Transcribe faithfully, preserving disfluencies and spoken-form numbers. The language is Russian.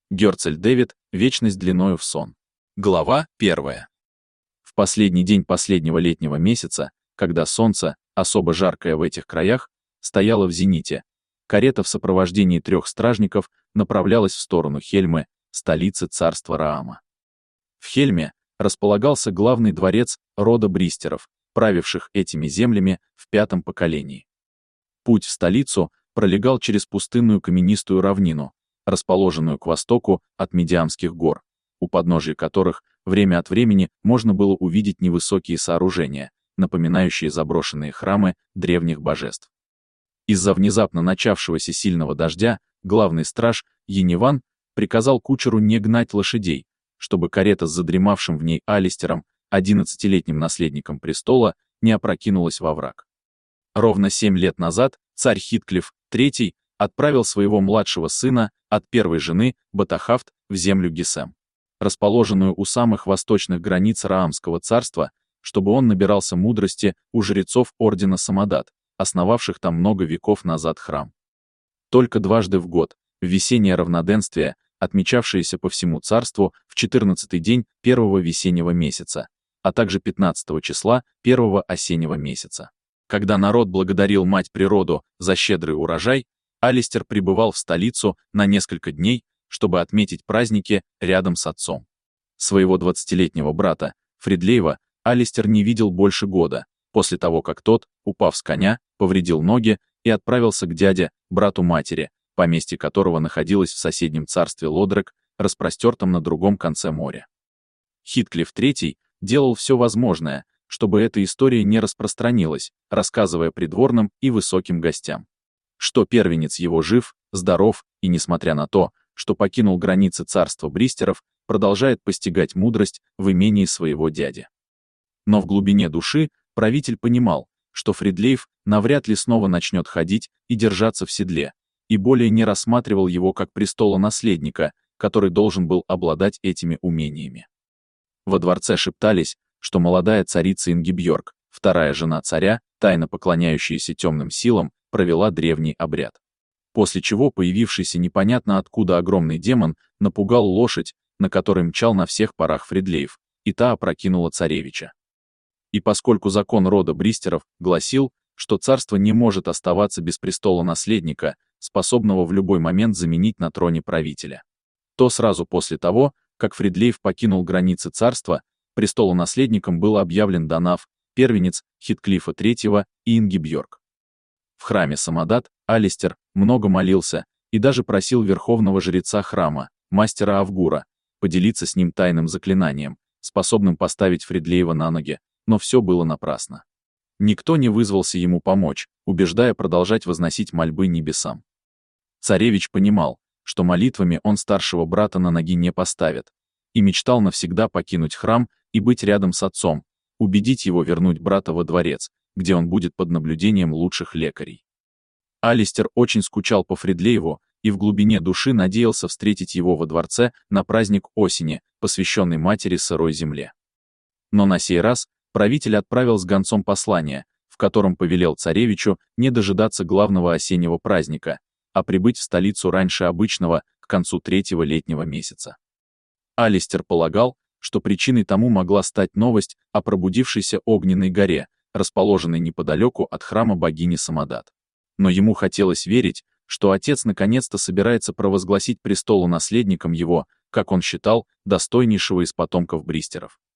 Герцель Дэвид, вечность длиною в сон. Глава первая. В последний день последнего летнего месяца, когда солнце, особо жаркое в этих краях, стояло в зените, карета в сопровождении трех стражников направлялась в сторону Хельмы, столицы царства Раама. В Хельме располагался главный дворец рода Бристеров, правивших этими землями в пятом поколении. Путь в столицу пролегал через пустынную каменистую равнину, расположенную к востоку от Медиамских гор, у подножия которых время от времени можно было увидеть невысокие сооружения, напоминающие заброшенные храмы древних божеств. Из-за внезапно начавшегося сильного дождя главный страж Ениван приказал кучеру не гнать лошадей, чтобы карета с задремавшим в ней Алистером, одиннадцатилетним наследником престола, не опрокинулась во враг. Ровно семь лет назад царь Хитклифф третий отправил своего младшего сына от первой жены Батахафт в землю Гесем, расположенную у самых восточных границ Раамского царства, чтобы он набирался мудрости у жрецов ордена Самодат, основавших там много веков назад храм. Только дважды в год, в весеннее равноденствие, отмечавшееся по всему царству в четырнадцатый день первого весеннего месяца, а также пятнадцатого числа первого осеннего месяца. Когда народ благодарил мать природу за щедрый урожай, Алистер прибывал в столицу на несколько дней, чтобы отметить праздники рядом с отцом. Своего двадцатилетнего брата, Фридлейва, Алистер не видел больше года, после того, как тот, упав с коня, повредил ноги и отправился к дяде, брату матери, поместье которого находилось в соседнем царстве Лодрек, распростертом на другом конце моря. Хитклифф третий делал все возможное, чтобы эта история не распространилась, рассказывая придворным и высоким гостям, что первенец его жив, здоров и, несмотря на то, что покинул границы царства Бристеров, продолжает постигать мудрость в имении своего дяди. Но в глубине души правитель понимал, что Фридлейв навряд ли снова начнет ходить и держаться в седле, и более не рассматривал его как престолонаследника, который должен был обладать этими умениями. Во дворце шептались, что молодая царица Ингибьорг, вторая жена царя, тайно поклоняющаяся темным силам, провела древний обряд. После чего появившийся непонятно откуда огромный демон напугал лошадь, на которой мчал на всех парах Фридлейв, и та опрокинула царевича. И поскольку закон рода Бристеров гласил, что царство не может оставаться без престола-наследника, способного в любой момент заменить на троне правителя, то сразу после того, как Фридлейв покинул границы царства, престолонаследником был объявлен Данав, первенец Хитклиффа третьего и Ингибьорг. В храме Самодат Алистер много молился и даже просил верховного жреца храма, мастера Авгура, поделиться с ним тайным заклинанием, способным поставить Фридлейва на ноги, но все было напрасно. Никто не вызвался ему помочь, убеждая продолжать возносить мольбы небесам. Царевич понимал, что молитвами он старшего брата на ноги не поставит, и мечтал навсегда покинуть храм и быть рядом с отцом, убедить его вернуть брата во дворец, где он будет под наблюдением лучших лекарей. Алистер очень скучал по Фридлейву и в глубине души надеялся встретить его во дворце на праздник осени, посвященный матери сырой земле. Но на сей раз правитель отправил с гонцом послание, в котором повелел царевичу не дожидаться главного осеннего праздника, а прибыть в столицу раньше обычного, к концу третьего летнего месяца. Алистер полагал, что причиной тому могла стать новость о пробудившейся огненной горе, расположенной неподалеку от храма богини Самодат. Но ему хотелось верить, что отец наконец-то собирается провозгласить престолонаследником его, как он считал, достойнейшего из потомков Бристеров.